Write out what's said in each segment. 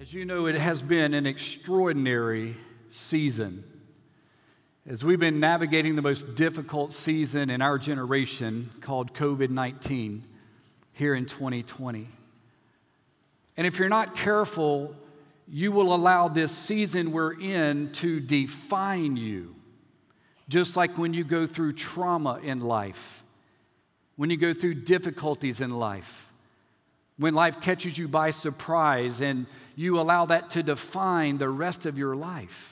As you know, it has been an extraordinary season. As we've been navigating the most difficult season in our generation called COVID-19 here in 2020. And if you're not careful, you will allow this season we're in to define you. Just like when you go through trauma in life, when you go through difficulties in life, when life catches you by surprise and you allow that to define the rest of your life.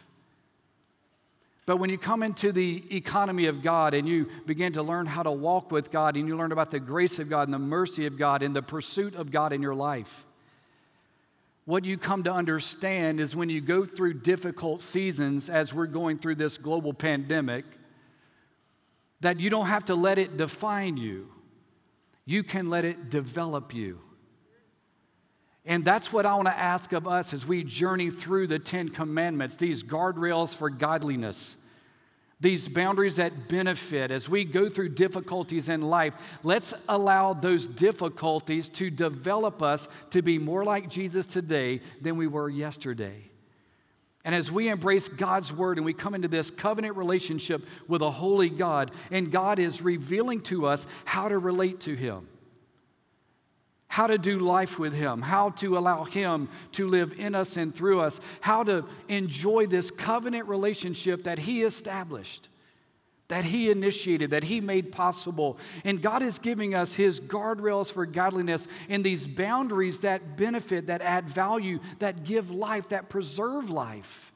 But when you come into the economy of God and you begin to learn how to walk with God and you learn about the grace of God and the mercy of God and the pursuit of God in your life, what you come to understand is when you go through difficult seasons as we're going through this global pandemic, that you don't have to let it define you. You can let it develop you. And that's what I want to ask of us as we journey through the 10 Commandments, these guardrails for godliness, these boundaries that benefit. As we go through difficulties in life, let's allow those difficulties to develop us to be more like Jesus today than we were yesterday. And as we embrace God's Word and we come into this covenant relationship with a holy God, and God is revealing to us how to relate to Him, how to do life with Him, how to allow Him to live in us and through us, how to enjoy this covenant relationship that He established, that He initiated, that He made possible. And God is giving us His guardrails for godliness and these boundaries that benefit, that add value, that give life, that preserve life.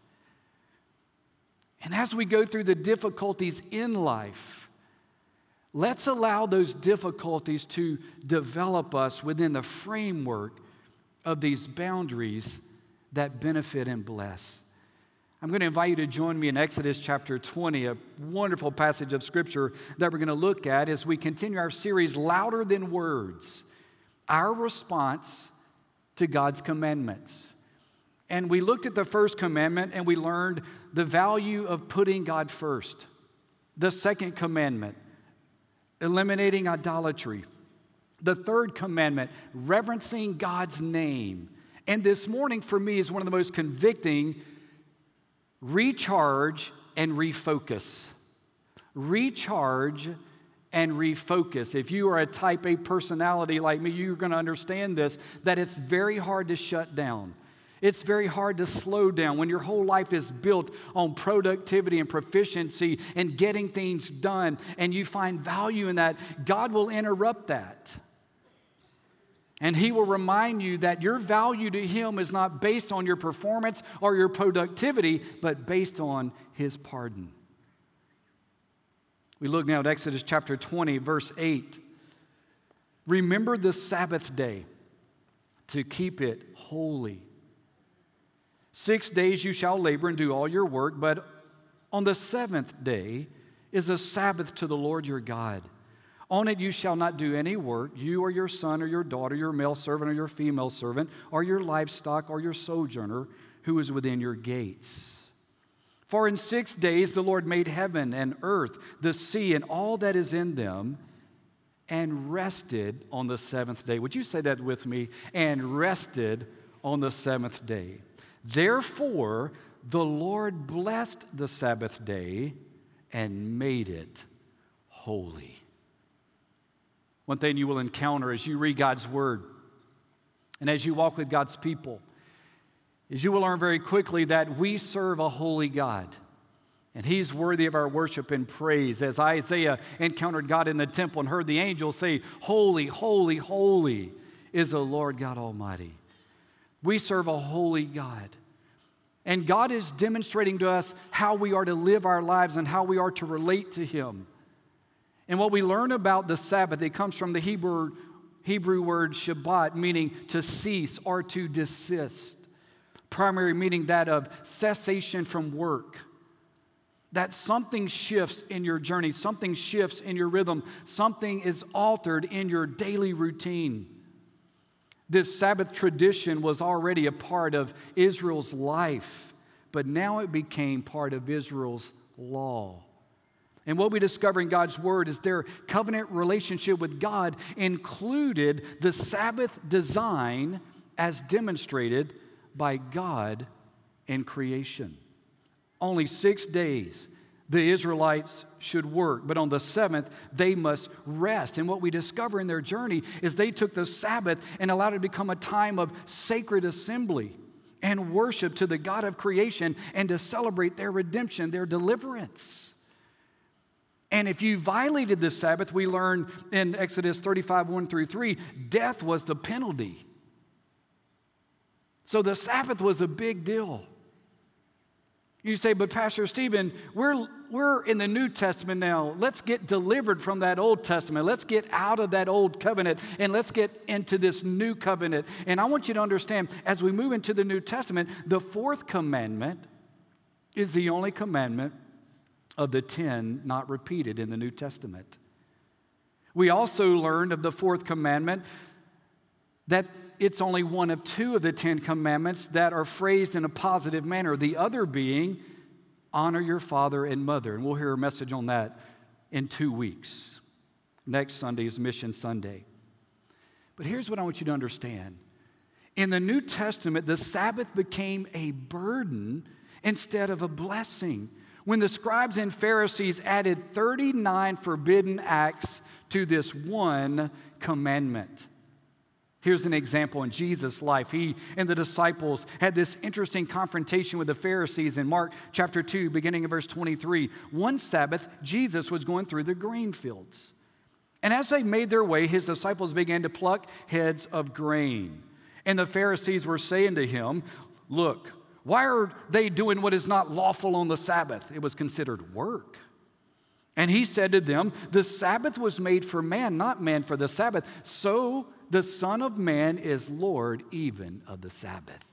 And as we go through the difficulties in life, let's allow those difficulties to develop us within the framework of these boundaries that benefit and bless. I'm going to invite you to join me in Exodus chapter 20, a wonderful passage of Scripture that we're going to look at as we continue our series, Louder Than Words, our response to God's commandments. And we looked at the first commandment and we learned the value of putting God first. The second commandment, eliminating idolatry. The third commandment, reverencing God's name. And this morning for me is one of the most convicting, recharge and refocus. Recharge and refocus. If you are a type A personality like me, you're going to understand this, that it's very hard to shut down. It's very hard to slow down when your whole life is built on productivity and proficiency and getting things done, and you find value in that. God will interrupt that. And He will remind you that your value to Him is not based on your performance or your productivity, but based on His pardon. We look now at Exodus chapter 20, verse 8. Remember the Sabbath day to keep it holy. 6 days you shall labor and do all your work, but on the seventh day is a Sabbath to the Lord your God. On it you shall not do any work, you or your son or your daughter, your male servant or your female servant, or your livestock or your sojourner who is within your gates. For in 6 days the Lord made heaven and earth, the sea, and all that is in them, and rested on the seventh day. Would you say that with me? And rested on the seventh day. Therefore, the Lord blessed the Sabbath day and made it holy. One thing you will encounter as you read God's Word and as you walk with God's people is you will learn very quickly that we serve a holy God. And He's worthy of our worship and praise. As Isaiah encountered God in the temple and heard the angels say, "Holy, holy, holy is the Lord God Almighty." We serve a holy God. And God is demonstrating to us how we are to live our lives and how we are to relate to Him. And what we learn about the Sabbath, it comes from the Hebrew word Shabbat, meaning to cease or to desist. Primary meaning that of cessation from work. That something shifts in your journey, something shifts in your rhythm, something is altered in your daily routine. This Sabbath tradition was already a part of Israel's life, but now it became part of Israel's law. And what we discover in God's Word is their covenant relationship with God included the Sabbath design as demonstrated by God in creation. Only 6 days the Israelites should work, but on the seventh, they must rest. And what we discover in their journey is they took the Sabbath and allowed it to become a time of sacred assembly and worship to the God of creation and to celebrate their redemption, their deliverance. And if you violated the Sabbath, we learn in Exodus 35, 1 through 3, death was the penalty. So the Sabbath was a big deal. You say, but Pastor Stephen, we're in the New Testament now. Let's get delivered from that Old Testament. Let's get out of that old covenant and let's get into this new covenant. And I want you to understand, as we move into the New Testament, the fourth commandment is the only commandment of the 10 not repeated in the New Testament. We also learned of the fourth commandment that it's only one of 2 of the 10 commandments that are phrased in a positive manner. The other being, honor your father and mother. And we'll hear a message on that in 2 weeks. Next Sunday is Mission Sunday. But here's what I want you to understand. In the New Testament, the Sabbath became a burden instead of a blessing. When the scribes and Pharisees added 39 forbidden acts to this one commandment. Here's an example in Jesus' life. He and the disciples had this interesting confrontation with the Pharisees in Mark chapter 2, beginning of verse 23. One Sabbath, Jesus was going through the grain fields. And as they made their way, his disciples began to pluck heads of grain. And the Pharisees were saying to him, look, why are they doing what is not lawful on the Sabbath? It was considered work. And he said to them, the Sabbath was made for man, not man for the Sabbath. So the Son of Man is Lord even of the Sabbath.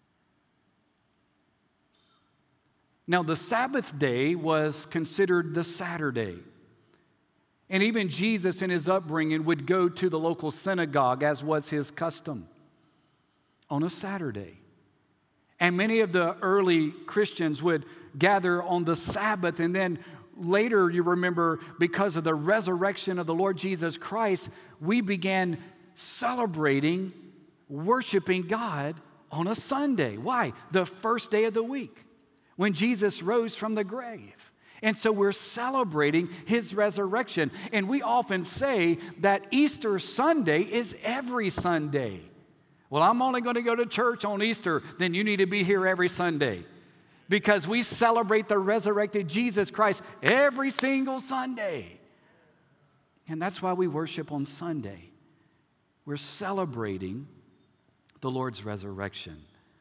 Now, the Sabbath day was considered the Saturday. And even Jesus in his upbringing would go to the local synagogue, as was his custom, on a Saturday. And many of the early Christians would gather on the Sabbath, and then later, you remember, because of the resurrection of the Lord Jesus Christ, we began celebrating, worshiping God on a Sunday. Why? The first day of the week, when Jesus rose from the grave. And so we're celebrating his resurrection. And we often say that Easter Sunday is every Sunday. Well, I'm only going to go to church on Easter. Then you need to be here every Sunday. Because we celebrate the resurrected Jesus Christ every single Sunday. And that's why we worship on Sunday. We're celebrating the Lord's resurrection.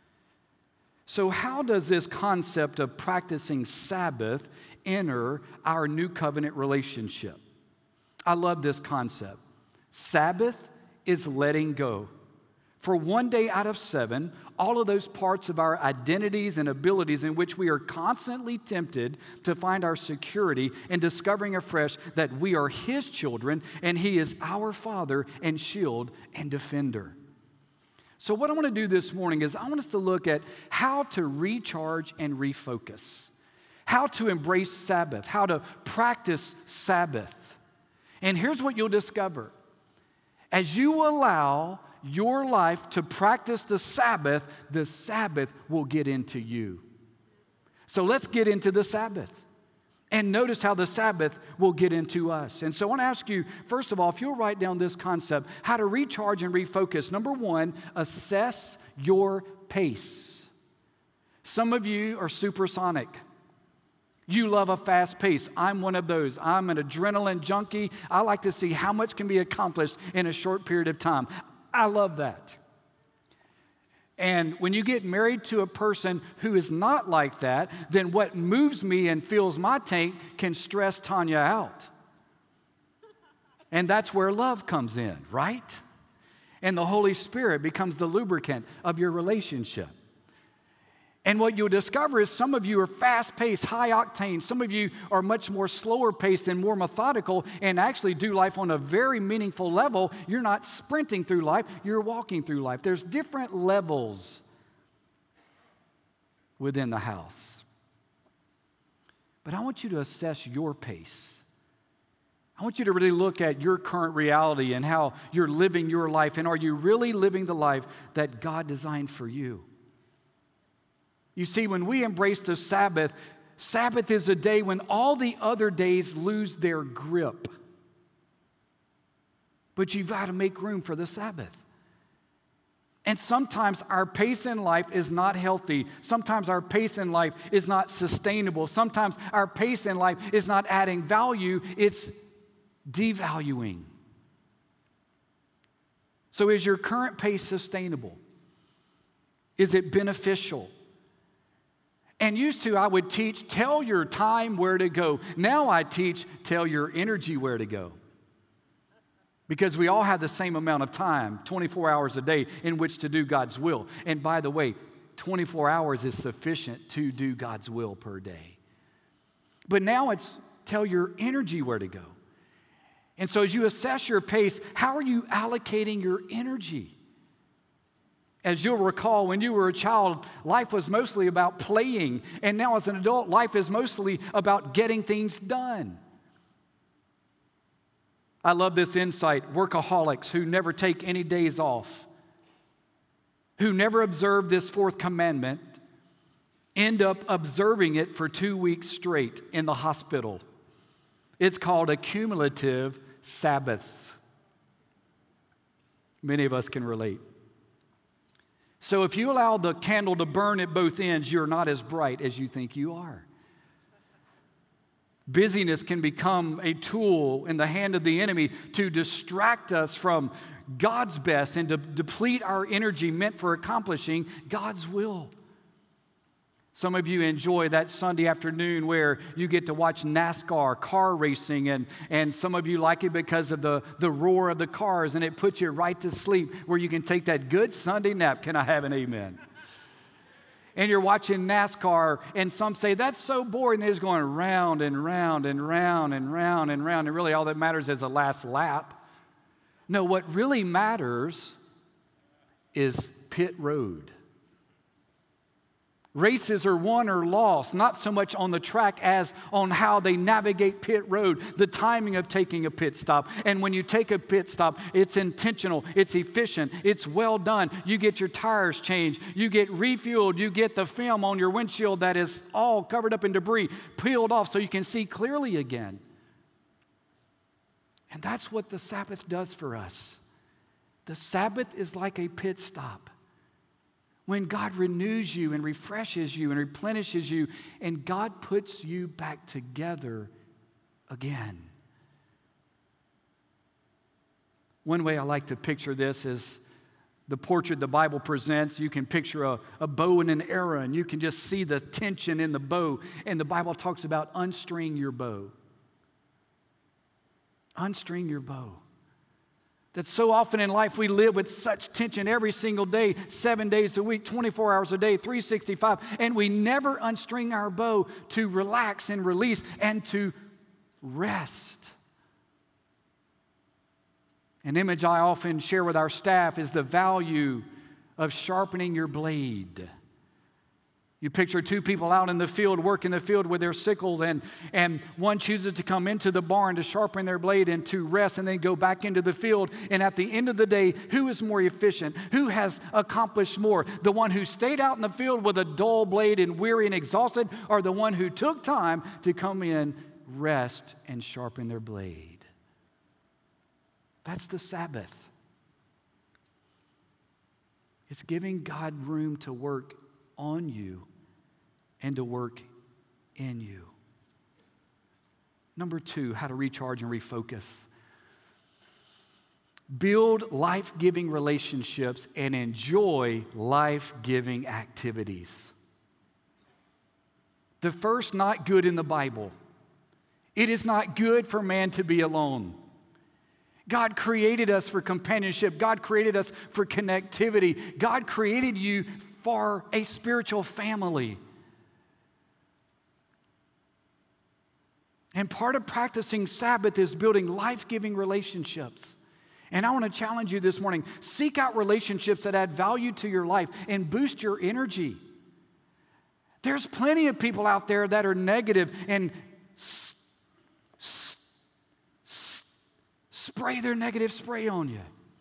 So how does this concept of practicing Sabbath enter our new covenant relationship? I love this concept. Sabbath is letting go. For one day out of 7, all of those parts of our identities and abilities in which we are constantly tempted to find our security and discovering afresh that we are his children and he is our Father and shield and defender. So what I want to do this morning is I want us to look at how to recharge and refocus, how to embrace Sabbath, how to practice Sabbath. And here's what you'll discover. As you allow your life to practice the Sabbath will get into you. So let's get into the Sabbath. And notice how the Sabbath will get into us. And so I want to ask you, first of all, if you'll write down this concept, how to recharge and refocus. Number 1, assess your pace. Some of you are supersonic. You love a fast pace. I'm one of those. I'm an adrenaline junkie. I like to see how much can be accomplished in a short period of time. I love that. And when you get married to a person who is not like that, then what moves me and fills my tank can stress Tanya out. And that's where love comes in, right? And the Holy Spirit becomes the lubricant of your relationship. And what you'll discover is some of you are fast-paced, high-octane. Some of you are much more slower-paced and more methodical and actually do life on a very meaningful level. You're not sprinting through life, you're walking through life. There's different levels within the house. But I want you to assess your pace. I want you to really look at your current reality and how you're living your life. And are you really living the life that God designed for you? You see, when we embrace the Sabbath, Sabbath is a day when all the other days lose their grip. But you've got to make room for the Sabbath. And sometimes our pace in life is not healthy. Sometimes our pace in life is not sustainable. Sometimes our pace in life is not adding value, it's devaluing. So is your current pace sustainable? Is it beneficial? And used to, I would teach, tell your time where to go. Now I teach, tell your energy where to go. Because we all have the same amount of time, 24 hours a day, in which to do God's will. And by the way, 24 hours is sufficient to do God's will per day. But now it's tell your energy where to go. And so as you assess your pace, how are you allocating your energy? As you'll recall, when you were a child, life was mostly about playing. And now as an adult, life is mostly about getting things done. I love this insight. Workaholics who never take any days off, who never observe this fourth commandment, end up observing it for 2 weeks straight in the hospital. It's called accumulative Sabbaths. Many of us can relate. So if you allow the candle to burn at both ends, you're not as bright as you think you are. Busyness can become a tool in the hand of the enemy to distract us from God's best and to deplete our energy meant for accomplishing God's will. Some of you enjoy that Sunday afternoon where you get to watch NASCAR, car racing, and some of you like it because of the roar of the cars, and it puts you right to sleep where you can take that good Sunday nap. Can I have an amen? And you're watching NASCAR, and some say, that's so boring. They're just going round and round and round and round and round, and really all that matters is the last lap. No, what really matters is pit road. Races are won or lost, not so much on the track as on how they navigate pit road, the timing of taking a pit stop. And when you take a pit stop, it's intentional, it's efficient, it's well done. You get your tires changed, you get refueled, you get the film on your windshield that is all covered up in debris peeled off so you can see clearly again. And that's what the Sabbath does for us. The Sabbath is like a pit stop. When God renews you and refreshes you and replenishes you, and God puts you back together again. One way I like to picture this is the portrait the Bible presents. You can picture a bow and an arrow, and you can just see the tension in the bow. And the Bible talks about unstring your bow. Unstring your bow. That so often in life we live with such tension every single day, 7 days a week, 24 hours a day, 365, and we never unstring our bow to relax and release and to rest. An image I often share with our staff is the value of sharpening your blade. You picture two people out in the field, working the field with their sickles, and one chooses to come into the barn to sharpen their blade and to rest and then go back into the field. And at the end of the day, who is more efficient? Who has accomplished more? The one who stayed out in the field with a dull blade and weary and exhausted, or the one who took time to come in, rest, and sharpen their blade? That's the Sabbath. It's giving God room to work on you and to work in you. Number 2, how to recharge and refocus. Build life-giving relationships and enjoy life-giving activities. The first, not good in the Bible. It is not good for man to be alone. God created us for companionship. God created us for connectivity. God created you for a spiritual family. And part of practicing Sabbath is building life-giving relationships. And I want to challenge you this morning. Seek out relationships that add value to your life and boost your energy. There's plenty of people out there that are negative and spray their negative spray on you.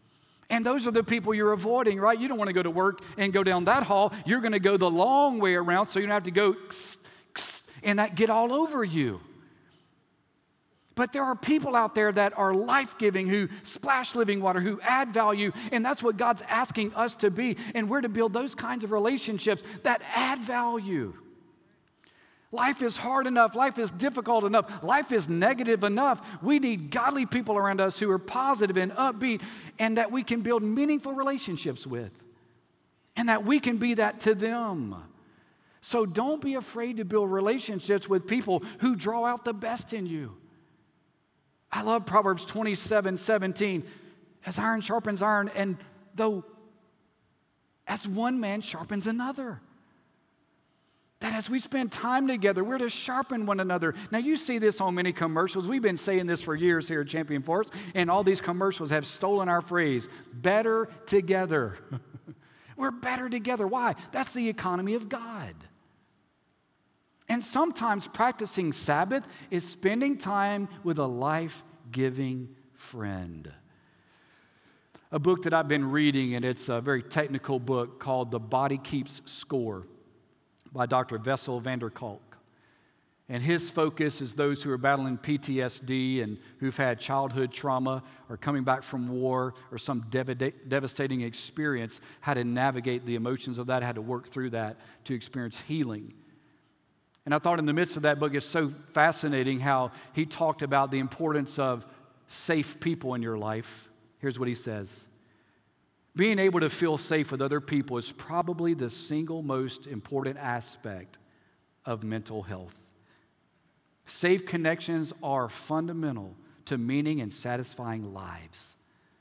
And those are the people you're avoiding, right? You don't want to go to work and go down that hall. You're going to go the long way around so you don't have to go and that get all over you. But there are people out there that are life-giving, who splash living water, who add value, and that's what God's asking us to be. And we're to build those kinds of relationships that add value. Life is hard enough. Life is difficult enough. Life is negative enough. We need godly people around us who are positive and upbeat and that we can build meaningful relationships with and that we can be that to them. So don't be afraid to build relationships with people who draw out the best in you. I love Proverbs 27:17. As iron sharpens iron, and though as one man sharpens another. That as we spend time together, we're to sharpen one another. Now, you see this on many commercials. We've been saying this for years here at Champion Forest, and all these commercials have stolen our phrase, better together. We're better together. Why? That's the economy of God. And sometimes practicing Sabbath is spending time with a life-giving friend. A book that I've been reading, and it's a very technical book called The Body Keeps Score by Dr. Bessel van der Kolk. And his focus is those who are battling PTSD and who've had childhood trauma or coming back from war or some devastating experience, how to navigate the emotions of that, how to work through that to experience healing. And I thought in the midst of that book, it's so fascinating how he talked about the importance of safe people in your life. Here's what he says. Being able to feel safe with other people is probably the single most important aspect of mental health. Safe connections are fundamental to meaning and satisfying lives.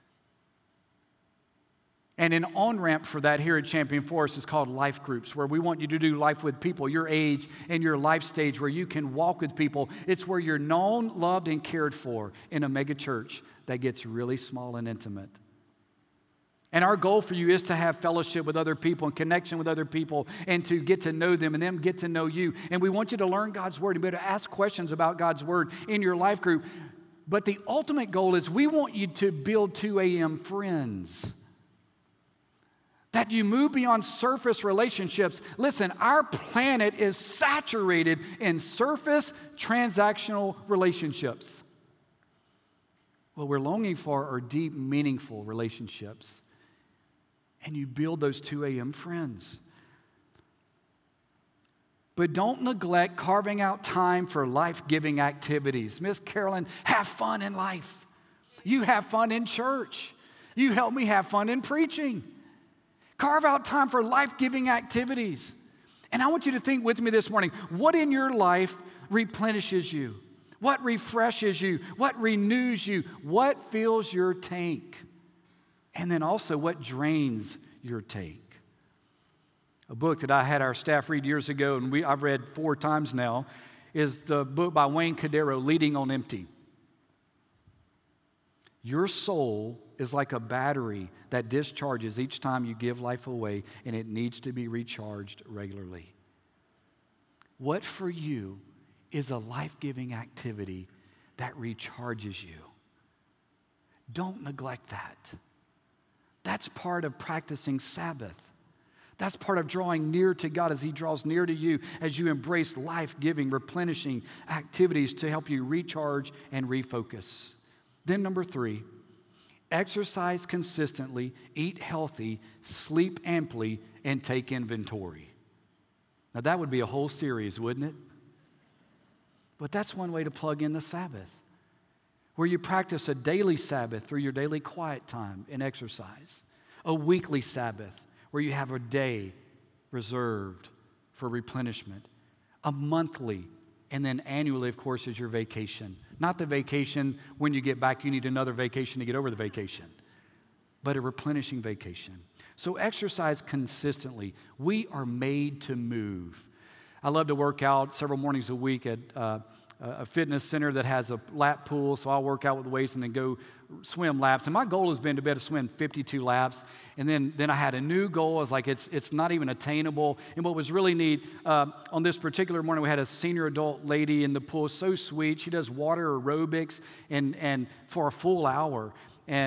And an on-ramp for that here at Champion Forest is called life groups, where we want you to do life with people your age and your life stage, where you can walk with people. It's where you're known, loved, and cared for in a mega church that gets really small and intimate. And our goal for you is to have fellowship with other people and connection with other people and to get to know them and them get to know you. And we want you to learn God's Word and be able to ask questions about God's Word in your life group. But the ultimate goal is we want you to build 2 a.m. friends. That you move beyond surface relationships. Listen, our planet is saturated in surface transactional relationships. What we're longing for are deep, meaningful relationships. And you build those 2 a.m. friends. But don't neglect carving out time for life-giving activities. Miss Carolyn, have fun in life. You have fun in church. You help me have fun in preaching. Carve out time for life-giving activities. And I want you to think with me this morning, what in your life replenishes you? What refreshes you? What renews you? What fills your tank? And then also, what drains your tank? A book that I had our staff read years ago, and I've read 4 times now, is the book by Wayne Cordeiro, Leading on Empty. Your soul is like a battery that discharges each time you give life away, and it needs to be recharged regularly. What for you is a life-giving activity that recharges you? Don't neglect that. That's part of practicing Sabbath. That's part of drawing near to God as He draws near to you as you embrace life-giving, replenishing activities to help you recharge and refocus. Then number 3, exercise consistently, eat healthy, sleep amply, and take inventory. Now that would be a whole series, wouldn't it? But that's one way to plug in the Sabbath, where you practice a daily Sabbath through your daily quiet time and exercise, a weekly Sabbath where you have a day reserved for replenishment, a monthly, and then annually, of course, is your vacation. Not the vacation when you get back, you need another vacation to get over the vacation, but a replenishing vacation. So exercise consistently. We are made to move. I love to work out several mornings a week at a fitness center that has a lap pool, so I'll work out with weights and then go swim laps. And my goal has been to be able to swim 52 laps. And then I had a new goal. I was like, it's not even attainable. And what was really neat, on this particular morning, we had a senior adult lady in the pool, so sweet. She does water aerobics and for a full hour. And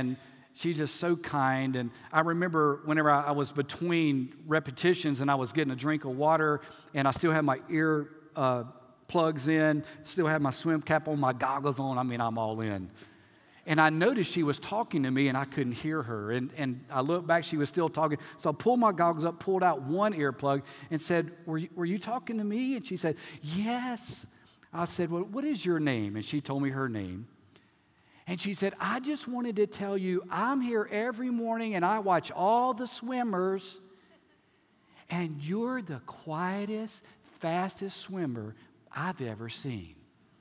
she's just so kind. And I remember whenever I was between repetitions and I was getting a drink of water and I still had my ear plugs in, still had my swim cap on, my goggles on. I mean, I'm all in. And I noticed she was talking to me and I couldn't hear her. And I looked back, she was still talking. So I pulled my goggles up, pulled out one earplug and said, were you talking to me? And she said, yes. I said, well, what is your name? And she told me her name. And she said, I just wanted to tell you, I'm here every morning and I watch all the swimmers. And you're the quietest, fastest swimmer I've ever seen.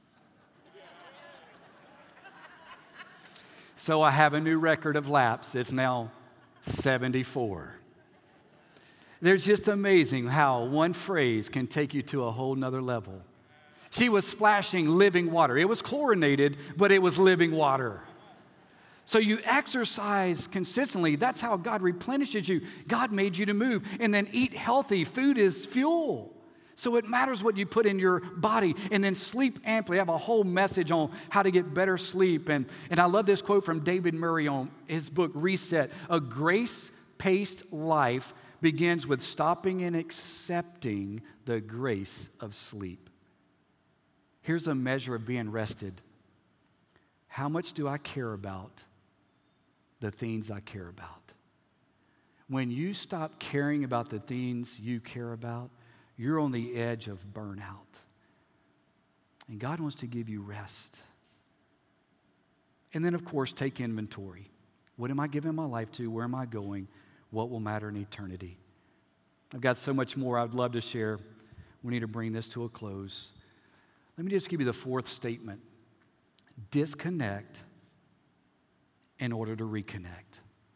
So I have a new record of laps. It's now 74. There's just amazing how one phrase can take you to a whole nother level. She was splashing living water. It was chlorinated, but it was living water. So you exercise consistently. That's how God replenishes you. God made you to move. And then eat healthy. Food is fuel. So it matters what you put in your body. And then sleep amply. I have a whole message on how to get better sleep. And I love this quote from David Murray on his book, Reset. A grace-paced life begins with stopping and accepting the grace of sleep. Here's a measure of being rested. How much do I care about the things I care about? When you stop caring about the things you care about, you're on the edge of burnout. And God wants to give you rest. And then, of course, take inventory. What am I giving my life to? Where am I going? What will matter in eternity? I've got so much more I'd love to share. We need to bring this to a close. Let me just give you the fourth statement. Disconnect in order to reconnect.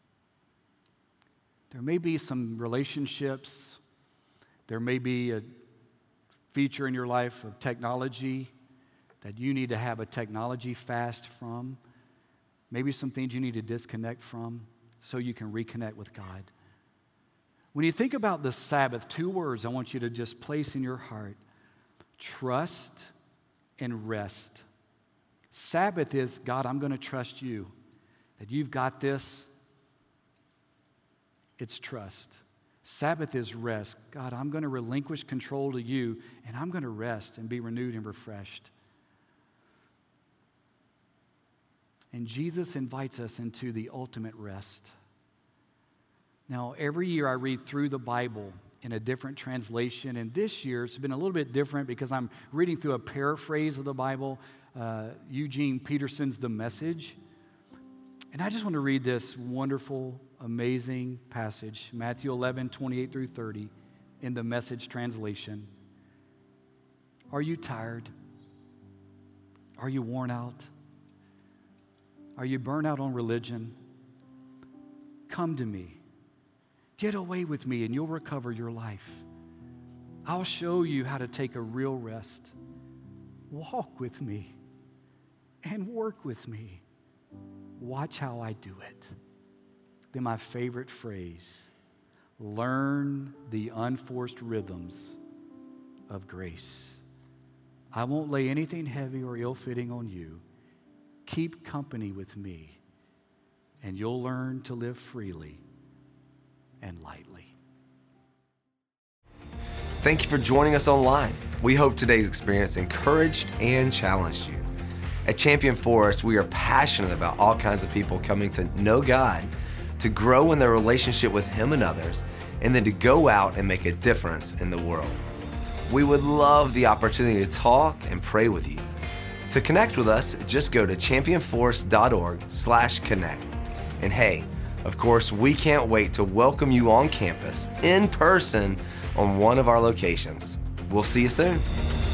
There may be some relationships. There may be a feature in your life of technology that you need to have a technology fast from. Maybe some things you need to disconnect from so you can reconnect with God. When you think about the Sabbath, 2 words I want you to just place in your heart. Trust and rest. Sabbath is, God, I'm going to trust you. That you've got this. It's trust. Sabbath is rest. God, I'm going to relinquish control to you, and I'm going to rest and be renewed and refreshed. And Jesus invites us into the ultimate rest. Now, every year I read through the Bible in a different translation, and this year it's been a little bit different because I'm reading through a paraphrase of the Bible, Eugene Peterson's The Message. And I just want to read this wonderful, amazing passage, Matthew 11, 28 through 30, in the Message translation. Are you tired? Are you worn out? Are you burnt out on religion? Come to me. Get away with me and you'll recover your life. I'll show you how to take a real rest. Walk with me and work with me. Watch how I do it. Then my favorite phrase, learn the unforced rhythms of grace. I won't lay anything heavy or ill-fitting on you. Keep company with me, and you'll learn to live freely and lightly. Thank you for joining us online. We hope today's experience encouraged and challenged you. At Champion Forest, we are passionate about all kinds of people coming to know God, to grow in their relationship with Him and others, and then to go out and make a difference in the world. We would love the opportunity to talk and pray with you. To connect with us, just go to championforest.org/connect. And hey, of course, we can't wait to welcome you on campus in person on one of our locations. We'll see you soon.